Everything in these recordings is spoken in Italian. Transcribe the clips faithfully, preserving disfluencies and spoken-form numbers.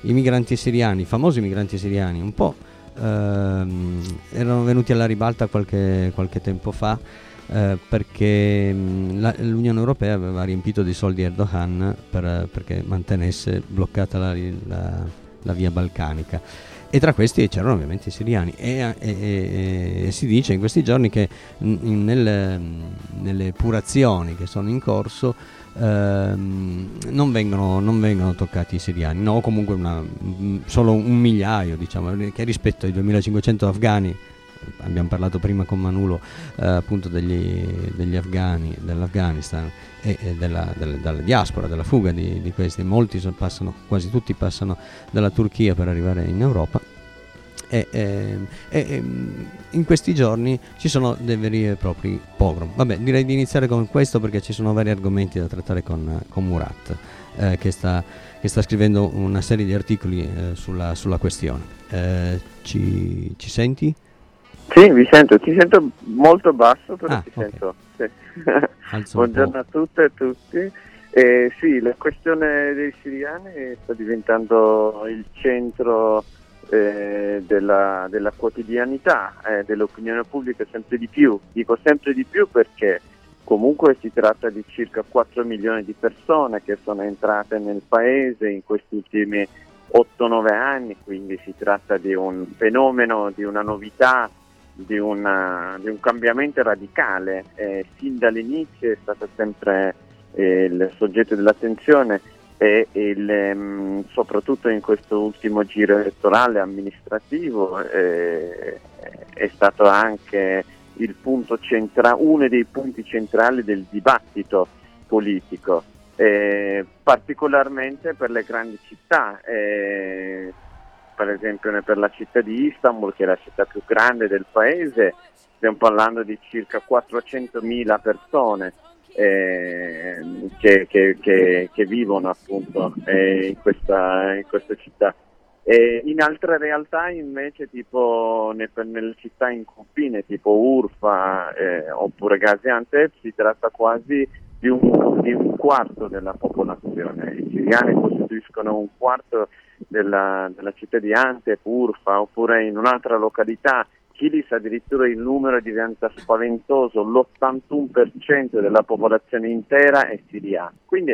i migranti siriani, i famosi migranti siriani, un po' ehm, erano venuti alla ribalta qualche, qualche tempo fa, eh, perché mh, la, l'Unione Europea aveva riempito di soldi Erdogan per, perché mantenesse bloccata la, la, la via balcanica. E tra questi c'erano ovviamente i siriani e, e, e, e si dice in questi giorni che in, nelle, nelle epurazioni che sono in corso ehm, non, vengono, non vengono toccati i siriani, no, comunque una, solo un migliaio, diciamo, che rispetto ai duemilacinquecento afghani, abbiamo parlato prima con Manulo eh, appunto degli, degli afghani, dell'Afghanistan e, e della, della, della diaspora, della fuga di, di questi, molti passano, quasi tutti passano dalla Turchia per arrivare in Europa e, e, e in questi giorni ci sono dei veri e propri pogrom. Vabbè, direi di iniziare con questo perché ci sono vari argomenti da trattare con, con Murat eh, che, sta, che sta scrivendo una serie di articoli eh, sulla, sulla questione. Eh, ci, ci senti? Sì, vi sento, ti sento molto basso, però ah, ti okay. sento. Sì. Buongiorno a tutte e tutti. Eh, sì, la questione dei siriani sta diventando il centro eh, della, della quotidianità, eh, dell'opinione pubblica sempre di più. Dico sempre di più perché comunque si tratta di circa quattro milioni di persone che sono entrate nel paese in questi ultimi otto nove anni, quindi si tratta di un fenomeno, di una novità, Di, una, di un cambiamento radicale. Eh, sin dall'inizio è stato sempre eh, il soggetto dell'attenzione e il, ehm, soprattutto in questo ultimo giro elettorale amministrativo eh, è stato anche il punto centra- uno dei punti centrali del dibattito politico, eh, particolarmente per le grandi città. Eh, per esempio per la città di Istanbul, che è la città più grande del paese, stiamo parlando di circa quattrocentomila persone eh, che, che, che, che vivono appunto eh, in, questa, in questa città. E in altre realtà invece, tipo ne, nelle città in confine, tipo Urfa eh, oppure Gaziantep, si tratta quasi di un, di un quarto della popolazione. I siriani costituiscono un quarto della, della città di Antep, Urfa, oppure in un'altra località, Kilis, addirittura il numero diventa spaventoso, l'ottantuno per cento della popolazione intera è siriana. Quindi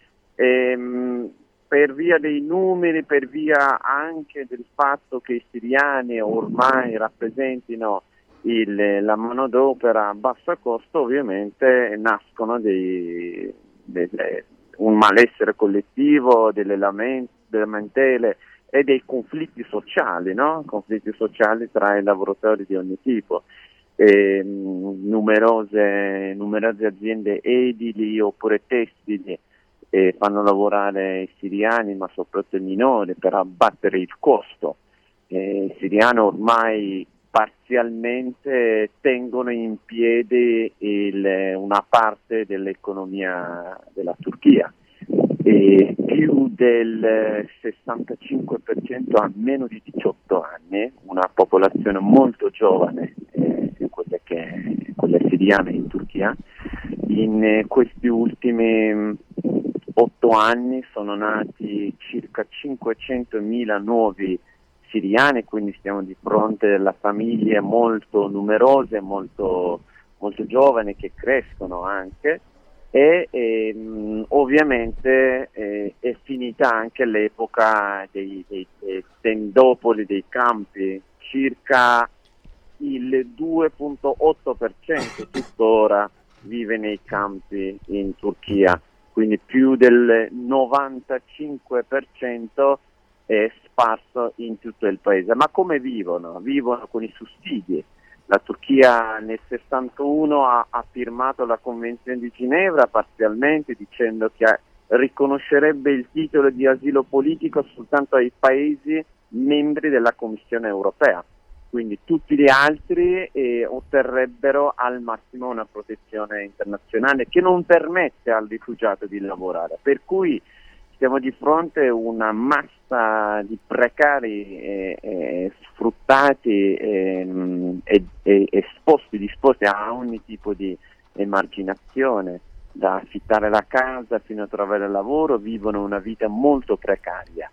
ehm, per via dei numeri, per via anche del fatto che i siriani ormai rappresentino il, la manodopera a basso costo, ovviamente nascono dei, dei, un malessere collettivo, delle lament- delle lamentele e dei conflitti sociali, no? Conflitti sociali tra i lavoratori di ogni tipo. E, mh, numerose, numerose aziende edili oppure tessili eh, fanno lavorare i siriani, ma soprattutto i minori, per abbattere il costo. Eh, il siriano ormai parzialmente tengono in piedi il, una parte dell'economia della Turchia. E più del sessantacinque per cento ha meno di diciotto anni, una popolazione molto giovane, eh, quella, che, quella siriana in Turchia. In eh, questi ultimi otto anni sono nati circa cinquecentomila nuovi siriani, quindi stiamo di fronte a famiglie molto numerose, molto, molto giovani, che crescono anche. E ehm, ovviamente eh, è finita anche l'epoca dei, dei, dei tendopoli, dei campi, circa il due virgola otto per cento tuttora vive nei campi in Turchia, quindi più del novantacinque per cento è sparso in tutto il paese. Ma come vivono? Vivono con i sussidi. La Turchia nel sessantuno ha, ha firmato la Convenzione di Ginevra parzialmente, dicendo che riconoscerebbe il titolo di asilo politico soltanto ai paesi membri della Commissione europea. Quindi tutti gli altri eh, otterrebbero al massimo una protezione internazionale che non permette al rifugiato di lavorare. Per cui siamo di fronte a una massa di precari eh, eh, sfruttati eh, e, e esposti, disposti a ogni tipo di emarginazione, da affittare la casa fino a trovare lavoro, vivono una vita molto precaria.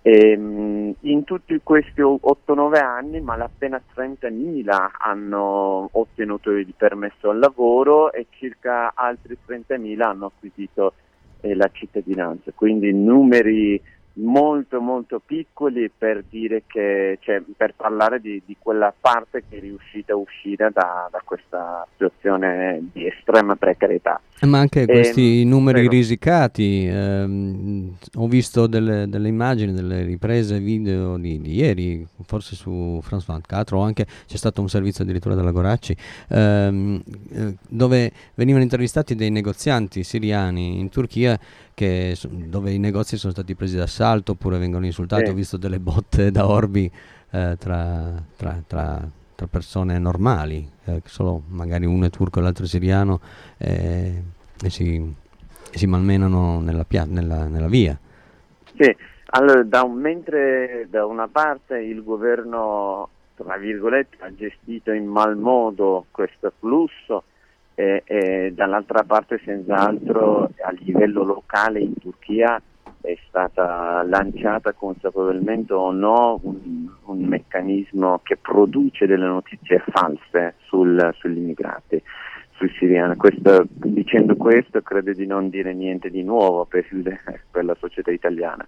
E, in tutti questi otto nove anni malappena trentamila hanno ottenuto il permesso al lavoro e circa altri trentamila hanno acquisito eh, la cittadinanza, quindi numeri molto molto piccoli per dire che, cioè, per parlare di, di quella parte che è riuscita a uscire da, da questa situazione di estrema precarietà. Ma anche questi ehm, numeri prego. risicati, ehm, ho visto delle, delle immagini, delle riprese video di, di ieri, forse su France ventiquattro, o anche c'è stato un servizio addirittura della Goracci, ehm, eh, dove venivano intervistati dei negozianti siriani in Turchia, che, dove i negozi sono stati presi d'assalto oppure vengono insultati. Sì. Ho visto delle botte da orbi eh, tra, tra, tra, tra persone normali, eh, solo magari uno è turco e l'altro è siriano, eh, e, si, e si malmenano nella, pia- nella, nella via. Sì, allora da un, mentre da una parte il governo, tra virgolette, ha gestito in mal modo questo flusso, e, e dall'altra parte senz'altro a livello locale in Turchia è stata lanciata consapevolmente o no un, un meccanismo che produce delle notizie false sul, sugli immigrati, sui siriani. Questo, dicendo questo credo di non dire niente di nuovo per, il, per la società italiana.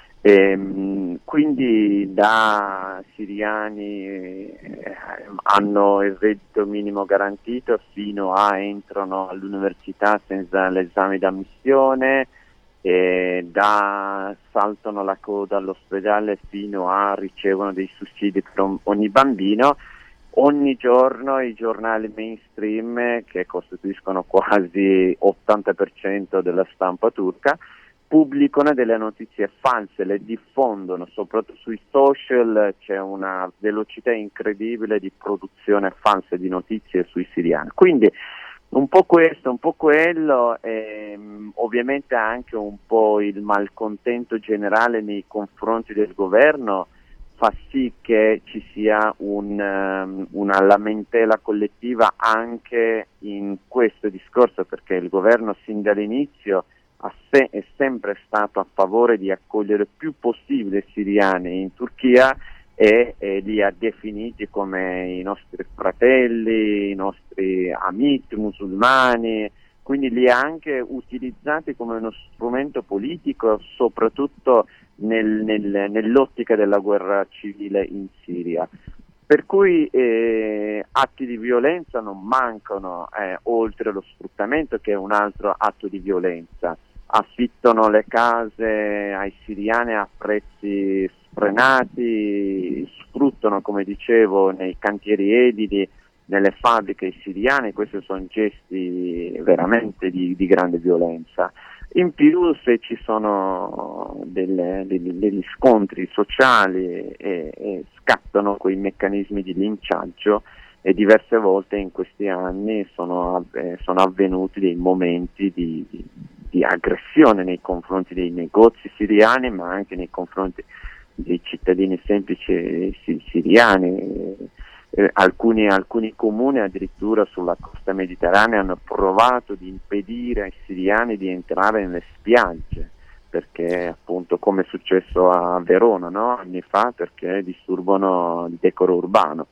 E, quindi da siriani eh, hanno il reddito minimo garantito fino a entrano all'università senza l'esame d'ammissione, e da saltano la coda all'ospedale fino a ricevono dei sussidi per ogni bambino. Ogni giorno i giornali mainstream, che costituiscono quasi ottanta per cento della stampa turca, pubblicano delle notizie false, le diffondono, soprattutto sui social c'è una velocità incredibile di produzione falsa di notizie sui siriani. Quindi un po' questo, un po' quello, e ovviamente anche un po' il malcontento generale nei confronti del governo fa sì che ci sia un, um, una lamentela collettiva anche in questo discorso, perché il governo sin dall'inizio ha se- è sempre stato a favore di accogliere il più possibile siriani in Turchia e, e li ha definiti come i nostri fratelli, i nostri amici musulmani, quindi li ha anche utilizzati come uno strumento politico, soprattutto nel, nel, nell'ottica della guerra civile in Siria. Per cui eh, atti di violenza non mancano, eh, oltre lo sfruttamento che è un altro atto di violenza. Affittano le case ai siriani a prezzi sfrenati, sfruttano, come dicevo, nei cantieri edili, nelle fabbriche siriane. Questi sono gesti veramente di, di grande violenza. In più, se ci sono delle, degli, degli scontri sociali e, e scattano quei meccanismi di linciaggio, e diverse volte in questi anni sono, eh, sono avvenuti dei momenti di, di, di aggressione nei confronti dei negozi siriani, ma anche nei confronti dei cittadini semplici siriani. Eh, alcuni, alcuni comuni addirittura sulla costa mediterranea hanno provato di impedire ai siriani di entrare nelle spiagge, perché appunto, come è successo a Verona, no? Anni fa, perché disturbano il decoro urbano.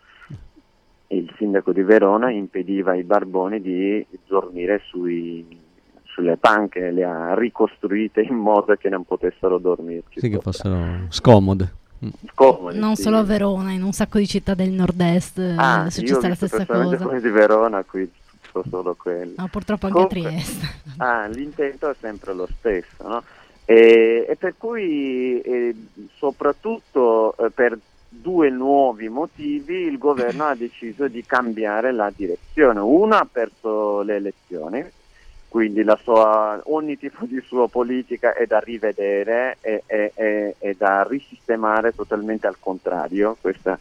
Il sindaco di Verona impediva ai barboni di dormire sui, sulle panche, le ha ricostruite in modo che non potessero dormirci. Sì, che fossero scomode. Scomodi, non sì. solo a Verona, in un sacco di città del nord-est ah, è successa la stessa cosa. Come di Verona, qui so solo quello. No, purtroppo anche Comunque, a Trieste. Ah, l'intento è sempre lo stesso, no? E, e per cui, eh, soprattutto eh, per due nuovi motivi, il governo ha deciso di cambiare la direzione. Uno, ha perso le elezioni, quindi la sua, ogni tipo di sua politica è da rivedere e, e, e, e da risistemare totalmente al contrario, questa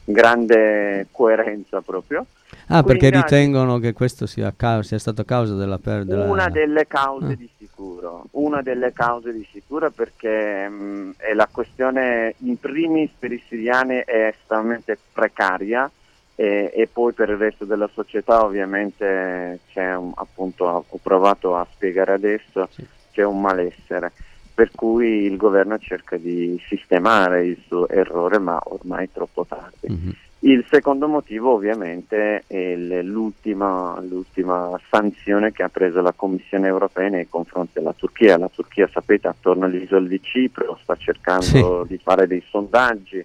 grande coerenza proprio. Ah, Quindi perché ritengono che questo sia, ca- sia stato causa della perdita? Una delle cause ah. di sicuro, una delle cause di sicuro perché mh, è la questione in primis per i siriani è estremamente precaria, e, e poi per il resto della società ovviamente c'è un, appunto, ho provato a spiegare adesso, sì. C'è un malessere. per cui il governo cerca di sistemare il suo errore, ma ormai è troppo tardi. Mm-hmm. Il secondo motivo ovviamente è l'ultima, l'ultima sanzione che ha preso la Commissione europea nei confronti della Turchia. La Turchia, sapete, attorno all'isola di Cipro sta cercando sì. di fare dei sondaggi,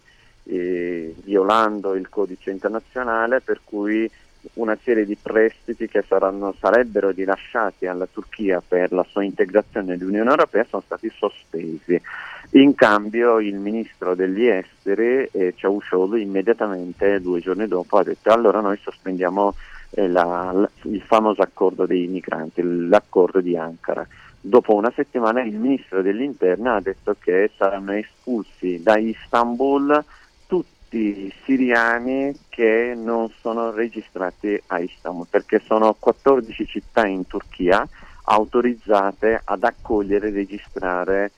eh, violando il codice internazionale, per cui una serie di prestiti che saranno, sarebbero rilasciati alla Turchia per la sua integrazione nell'Unione Europea sono stati sospesi. In cambio il ministro degli esteri, eh, Çavuşoğlu, immediatamente due giorni dopo ha detto allora noi sospendiamo eh, la, la, il famoso accordo dei migranti, l'accordo di Ankara. Dopo una settimana il ministro dell'interno ha detto che saranno espulsi da Istanbul tutti siriani che non sono registrati a Istanbul, perché sono quattordici città in Turchia autorizzate ad accogliere e registrare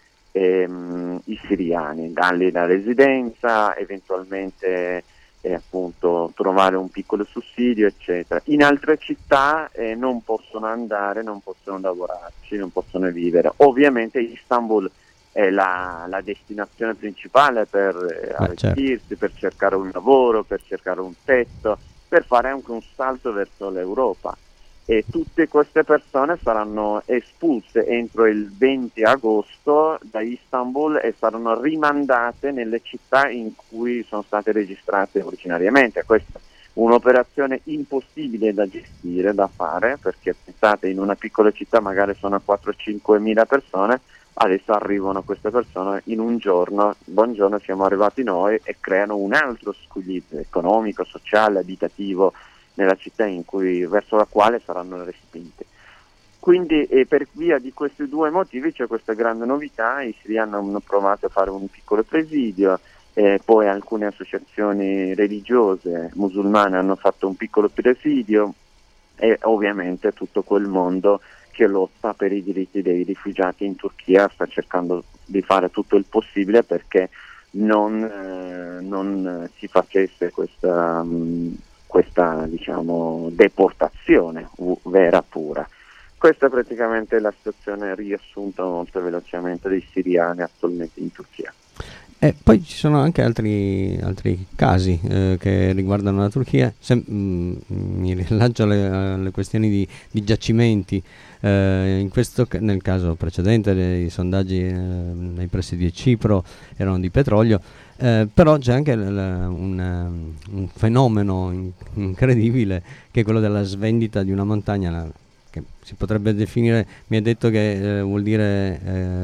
ehm, i siriani, dargli la residenza, eventualmente eh, appunto trovare un piccolo sussidio, eccetera. In altre città eh, non possono andare, non possono lavorarci, non possono vivere. Ovviamente Istanbul è la, la destinazione principale per eh, arricchirsi, certo. per cercare un lavoro, per cercare un tetto, per fare anche un salto verso l'Europa. E tutte queste persone saranno espulse entro il venti agosto da Istanbul e saranno rimandate nelle città in cui sono state registrate originariamente. Questa è un'operazione impossibile da gestire, da fare, perché pensate, in una piccola città magari sono quattro cinque mila persone, adesso arrivano queste persone in un giorno, buongiorno siamo arrivati noi, e creano un altro squilibrio economico, sociale, abitativo nella città in cui, verso la quale saranno respinte. Quindi eh, per via di questi due motivi c'è questa grande novità. I siriani hanno provato a fare un piccolo presidio, eh, poi alcune associazioni religiose musulmane hanno fatto un piccolo presidio, e ovviamente tutto quel mondo che lotta per i diritti dei rifugiati in Turchia sta cercando di fare tutto il possibile perché non, eh, non si facesse questa, mh, questa diciamo, deportazione uh, vera pura. Questa è praticamente la situazione riassunta molto velocemente dei siriani attualmente in Turchia. E poi ci sono anche altri, altri casi eh, che riguardano la Turchia. Sem- mh, mi rilancio alle, alle questioni di, di giacimenti. Eh, in questo, nel caso precedente i sondaggi eh, nei pressi di Cipro erano di petrolio, eh, però c'è anche l- l- un, un fenomeno in- incredibile che è quello della svendita di una montagna, la, che si potrebbe definire, mi ha detto che eh, vuol dire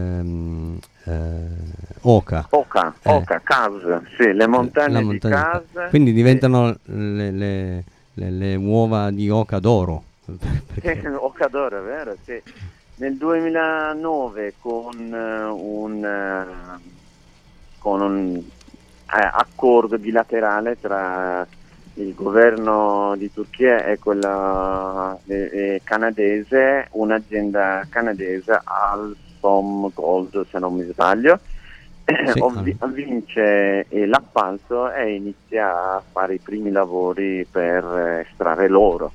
ehm, eh, Oca. Oca, eh, Oca, Kaz, sì, le montagne di Kaz. Quindi diventano sì. le, le, le, le uova di Oca d'oro. Perché... Oca d'oro, è vero, sì. Nel duemilanove con uh, un, uh, con un uh, accordo bilaterale tra il governo di Turchia e quella eh, eh, canadese, un'azienda canadese, Alstom Gold se non mi sbaglio, sì, Ovvi- vince eh, l'appalto e inizia a fare i primi lavori per eh, estrarre l'oro.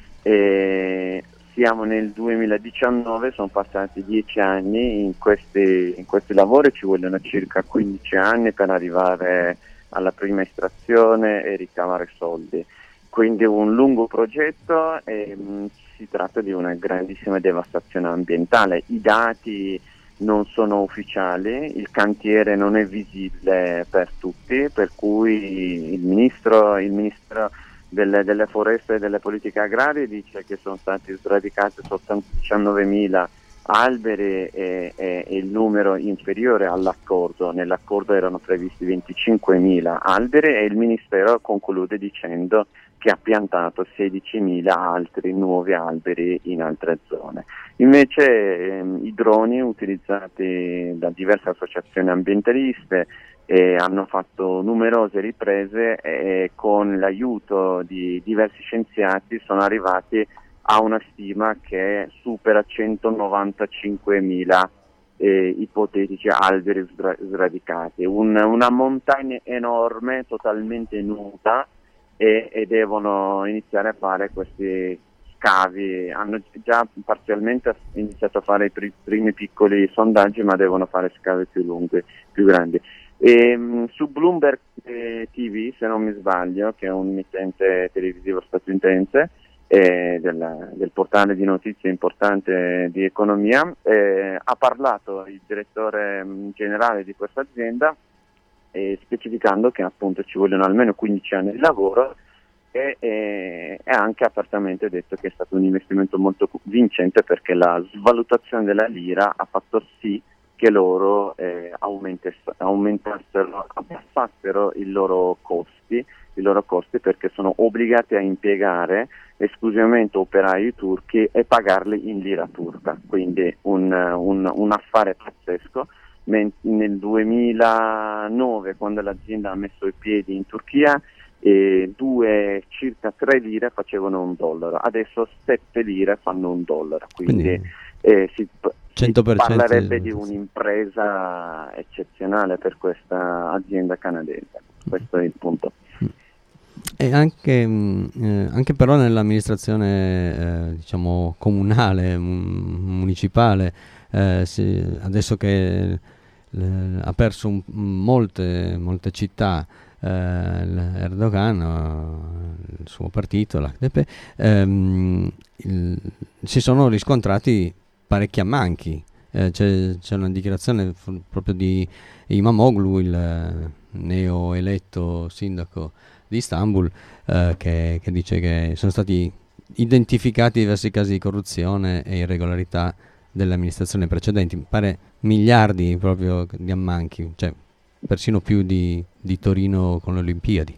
E siamo nel duemiladiciannove, sono passati dieci anni, in questi, in questi lavori ci vogliono circa quindici anni per arrivare alla prima estrazione e ricavare soldi. Quindi un lungo progetto e mh, si tratta di una grandissima devastazione ambientale. I dati non sono ufficiali, il cantiere non è visibile per tutti, per cui il ministro, il ministro delle, delle foreste e delle politiche agrarie dice che sono stati sradicati soltanto diciannovemila alberi e, e, e il numero inferiore all'accordo. Nell'accordo erano previsti venticinquemila alberi e il ministero conclude dicendo che ha piantato sedicimila altri nuovi alberi in altre zone. Invece ehm, i droni utilizzati da diverse associazioni ambientaliste eh, hanno fatto numerose riprese e con l'aiuto di diversi scienziati sono arrivati a una stima che supera centonovantacinquemila eh, ipotetici alberi sra- sradicati. Un, una montagna enorme, totalmente nuda, e, e devono iniziare a fare questi scavi, hanno già parzialmente iniziato a fare i pr- primi piccoli sondaggi, ma devono fare scavi più lunghi, più grandi. E, mh, su Bloomberg eh, T V, se non mi sbaglio, che è un emittente televisivo statunitense, eh, del, del portale di notizie importante di economia, eh, ha parlato il direttore mh, generale di questa azienda, eh, specificando che appunto ci vogliono almeno quindici anni di lavoro, e, e, e anche apertamente detto che è stato un investimento molto vincente, perché la svalutazione della lira ha fatto sì che loro eh, aumentassero, abbassassero i loro costi, i loro costi perché sono obbligati a impiegare esclusivamente operai turchi e pagarli in lira turca, quindi un, un, un affare pazzesco. Nel duemilanove, quando l'azienda ha messo i piedi in Turchia, e due, circa tre lire facevano un dollaro, adesso sette lire fanno un dollaro, quindi, quindi eh, si, si parlerebbe di un'impresa eccezionale per questa azienda canadese. Questo è il punto. E anche, eh, anche però nell'amministrazione eh, diciamo comunale, municipale, eh, si, adesso che le, ha perso un, molte, molte città, eh, Erdogan, il suo partito, l'A K P, ehm, il, si sono riscontrati parecchi ammanchi. Eh, c'è, c'è una dichiarazione f- proprio di Imamoglu, il neo eletto sindaco di Istanbul, eh, che, che dice che sono stati identificati diversi casi di corruzione e irregolarità delle amministrazioni precedenti. Mi pare miliardi proprio di ammanchi, cioè persino più di, di Torino con le Olimpiadi.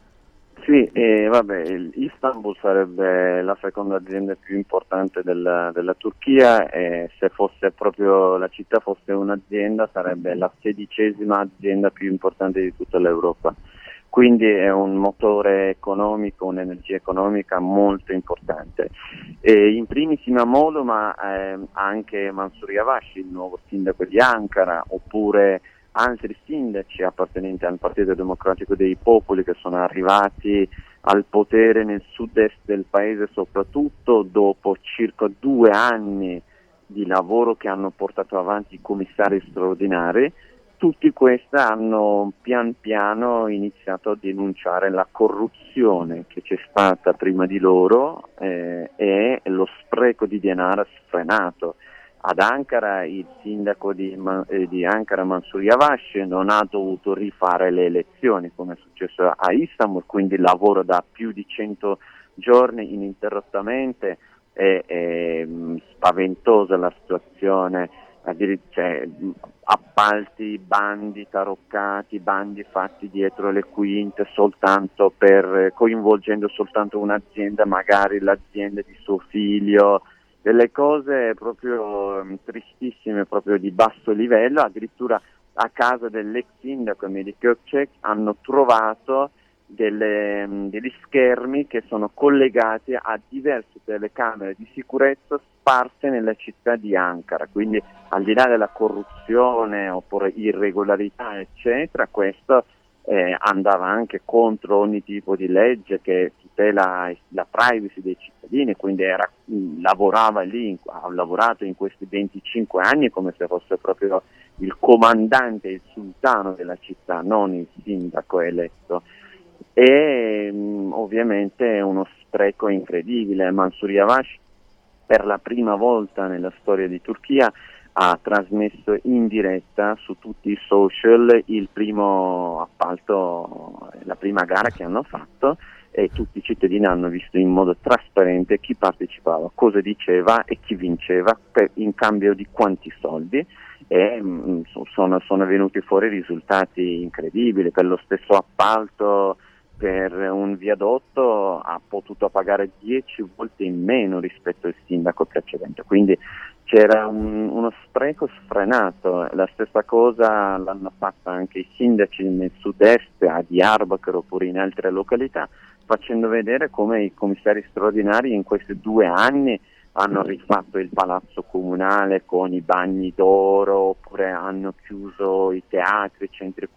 Sì, eh, vabbè, Istanbul sarebbe la seconda azienda più importante della, della Turchia, e se fosse proprio la città fosse un'azienda sarebbe la sedicesima azienda più importante di tutta l'Europa. Quindi è un motore economico, un'energia economica molto importante. E in primis Imamoglu, ma eh, anche Mansur Yavaş, il nuovo sindaco di Ankara, oppure altri sindaci appartenenti al Partito Democratico dei Popoli che sono arrivati al potere nel sud-est del paese, soprattutto dopo circa due anni di lavoro che hanno portato avanti i commissari straordinari. Tutti questi hanno pian piano iniziato a denunciare la corruzione che c'è stata prima di loro eh, e lo spreco di denaro sfrenato. Ad Ankara il sindaco di, eh, di Ankara, Mansur Yavaş, non ha dovuto rifare le elezioni come è successo a Istanbul, quindi lavoro da più di cento giorni ininterrottamente. È, è spaventosa la situazione, cioè, appalti, bandi taroccati, bandi fatti dietro le quinte soltanto per, coinvolgendo soltanto un'azienda, magari l'azienda di suo figlio, delle cose proprio um, tristissime, proprio di basso livello. Addirittura a casa dell'ex sindaco Melih Gökçek hanno trovato delle, um, degli schermi che sono collegati a diverse telecamere di sicurezza sparse nella città di Ankara, quindi al di là della corruzione oppure irregolarità eccetera, questo eh, andava anche contro ogni tipo di legge che tutela la privacy dei cittadini, quindi era, lavorava lì, ha lavorato in questi venticinque anni come se fosse proprio il comandante, il sultano della città, non il sindaco eletto. E mh, ovviamente è uno spreco incredibile. Mansur Yavaş per la prima volta nella storia di Turchia ha trasmesso in diretta su tutti i social il primo appalto, la prima gara che hanno fatto, e tutti i cittadini hanno visto in modo trasparente chi partecipava, cosa diceva e chi vinceva per, in cambio di quanti soldi, e mh, sono, sono venuti fuori risultati incredibili. Per lo stesso appalto per un viadotto ha potuto pagare dieci volte in meno rispetto al sindaco precedente, quindi c'era un, uno spreco sfrenato. La stessa cosa l'hanno fatta anche i sindaci nel sud-est, a Diyarbakir oppure in altre località, facendo vedere come i commissari straordinari in questi due anni hanno rifatto il palazzo comunale con i bagni d'oro, oppure hanno chiuso i teatri, i centri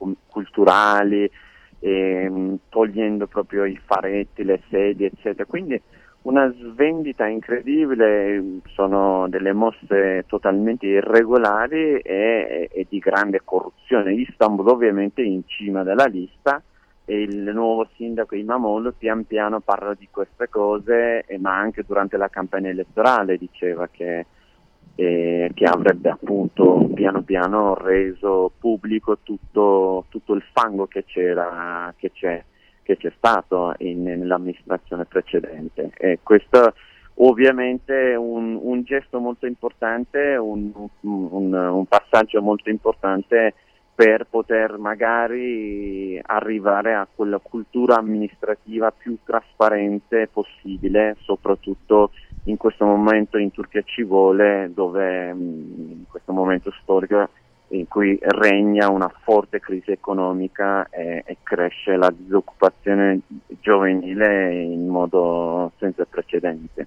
culturali, E, togliendo proprio i faretti, le sedie eccetera. Quindi una svendita incredibile, sono delle mosse totalmente irregolari e, e di grande corruzione. Istanbul ovviamente è in cima della lista e il nuovo sindaco Imamoglu pian piano parla di queste cose, eh, ma anche durante la campagna elettorale diceva che, eh, che avrebbe appunto piano piano reso pubblico tutto, tutto il fango che c'era, che c'è. che c'è stato in, nell'amministrazione precedente. E questo ovviamente è un, un gesto molto importante, un, un, un passaggio molto importante per poter magari arrivare a quella cultura amministrativa più trasparente possibile, soprattutto in questo momento in Turchia ci vuole, dove in questo momento storico in cui regna una forte crisi economica e, e cresce la disoccupazione giovanile in modo senza precedenti.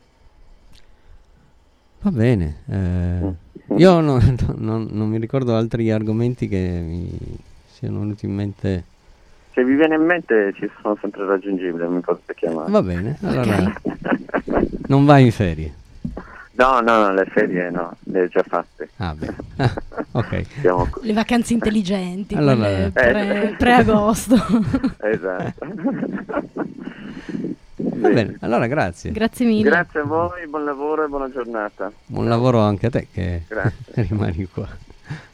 Va bene, eh, io no, no, non, non mi ricordo altri argomenti che mi siano venuti in mente. Se vi viene in mente ci sono sempre raggiungibili, mi potete chiamare. Va bene, allora non vai in ferie? No, no, no, le ferie no, le ho già fatte. Ah, beh. Ah, ok. Le vacanze intelligenti, allora, quelle pre, pre-agosto. Esatto. Va bene, allora grazie. Grazie mille. Grazie a voi, buon lavoro e buona giornata. Buon lavoro anche a te che rimani qua.